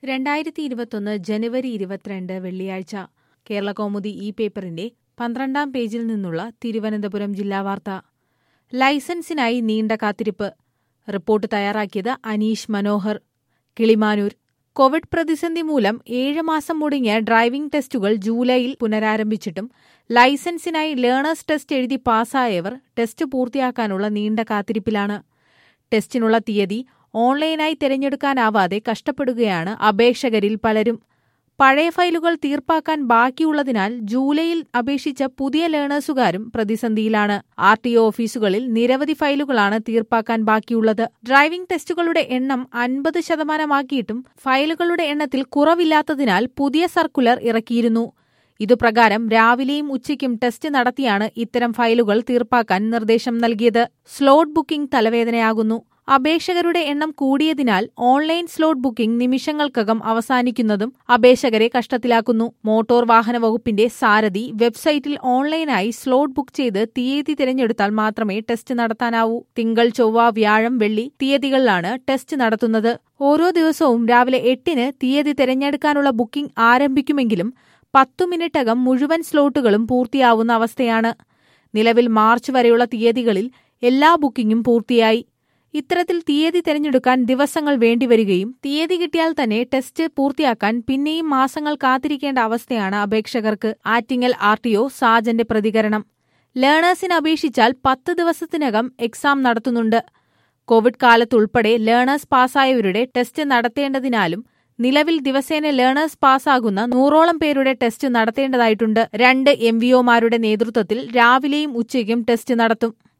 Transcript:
2021 ജനുവരി 22 വെള്ളിയാഴ്ച കേരളകൗമുദി ഈ പേപ്പറിന്റെ 12-ാം പേജിൽ നിന്നുള്ള തിരുവനന്തപുരം ജില്ലാ വാർത്ത. ലൈസൻസിനായി നീണ്ട കാത്തിരിപ്പ്. റിപ്പോർട്ട് തയ്യാറാക്കിയത് അനീഷ് മനോഹർ, കിളിമാനൂർ. കോവിഡ് പ്രതിസന്ധി മൂലം 7 മാസം മുടങ്ങിയ ഡ്രൈവിംഗ് ടെസ്റ്റുകൾ ജൂലൈയിൽ പുനരാരംഭിച്ചിട്ടും ലൈസൻസിനായി ലേണേഴ്സ് ടെസ്റ്റ് എഴുതി പാസ്സായവർ ടെസ്റ്റ് പൂർത്തിയാക്കാനുള്ള നീണ്ട കാത്തിരിപ്പിലാണ്. ടെസ്റ്റിനുള്ള തീയതി ഓൺലൈനായി തിരഞ്ഞെടുക്കാനാവാതെ കഷ്ടപ്പെടുകയാണ് അപേക്ഷകരിൽ പലരും. പഴയ ഫയലുകൾ തീർപ്പാക്കാൻ ബാക്കിയുള്ളതിനാൽ ജൂലൈയിൽ അപേക്ഷിച്ച പുതിയ ലേണേഴ്സുകാരും പ്രതിസന്ധിയിലാണ്. RTO ഓഫീസുകളിൽ നിരവധി ഫയലുകളാണ് തീർപ്പാക്കാൻ ബാക്കിയുള്ളത്. ഡ്രൈവിംഗ് ടെസ്റ്റുകളുടെ എണ്ണം 50% ഫയലുകളുടെ എണ്ണത്തിൽ കുറവില്ലാത്തതിനാൽ പുതിയ സർക്കുലർ ഇറക്കിയിരുന്നു. ഇതുപ്രകാരം രാവിലെയും ഉച്ചയ്ക്കും ടെസ്റ്റ് നടത്തിയാണ് ഇത്തരം ഫയലുകൾ തീർപ്പാക്കാൻ നിർദ്ദേശം നൽകിയത്. Slot booking തലവേദനയാകുന്നു. അപേക്ഷകരുടെ എണ്ണം കൂടിയതിനാൽ ഓൺലൈൻ സ്ലോട്ട് ബുക്കിംഗ് നിമിഷങ്ങൾക്കകം അവസാനിക്കുന്നതും അപേക്ഷകരെ കഷ്ടത്തിലാക്കുന്നു. മോട്ടോർ വാഹന വകുപ്പിന്റെ സാരഥി വെബ്സൈറ്റിൽ ഓൺലൈനായി സ്ലോട്ട് ബുക്ക് ചെയ്ത് തീയതി തിരഞ്ഞെടുത്താൽ മാത്രമേ ടെസ്റ്റ് നടത്താനാവൂ. തിങ്കൾ, ചൊവ്വ, വ്യാഴം, വെള്ളി തീയതികളിലാണ് ടെസ്റ്റ് നടത്തുന്നത്. ഓരോ ദിവസവും രാവിലെ 8-ന് തീയതി തിരഞ്ഞെടുക്കാനുള്ള ബുക്കിംഗ് ആരംഭിക്കുമെങ്കിലും 10 മിനിറ്റകം മുഴുവൻ സ്ലോട്ടുകളും പൂർത്തിയാവുന്ന അവസ്ഥയാണ്. നിലവിൽ മാർച്ച് വരെയുള്ള തീയതികളിൽ എല്ലാ ബുക്കിംഗും പൂർത്തിയായി. ഇത്തരത്തിൽ തീയതി തിരഞ്ഞെടുക്കാൻ ദിവസങ്ങൾ വേണ്ടിവരികയും തീയതി കിട്ടിയാൽ തന്നെ ടെസ്റ്റ് പൂർത്തിയാക്കാൻ പിന്നെയും മാസങ്ങൾ കാത്തിരിക്കേണ്ട അവസ്ഥയാണ് അപേക്ഷകർക്ക്. ആറ്റിങ്ങൽ RTO സാജന്റെ പ്രതികരണം. ലേണേഴ്സിന് അപേക്ഷിച്ചാൽ 10 ദിവസത്തിനകം എക്സാം നടത്തുന്നുണ്ട്. കോവിഡ് കാലത്തുൾപ്പെടെ ലേണേഴ്സ് പാസ്സായവരുടെ ടെസ്റ്റ് നടത്തേണ്ടതിനാലും നിലവിൽ ദിവസേന ലേണേഴ്സ് പാസ്സാകുന്ന 100ഓളം പേരുടെ ടെസ്റ്റ് നടത്തേണ്ടതായിട്ടുണ്ട്. 2 MVOമാരുടെ നേതൃത്വത്തിൽ രാവിലെയും ഉച്ചയ്ക്കും ടെസ്റ്റ് നടത്തും.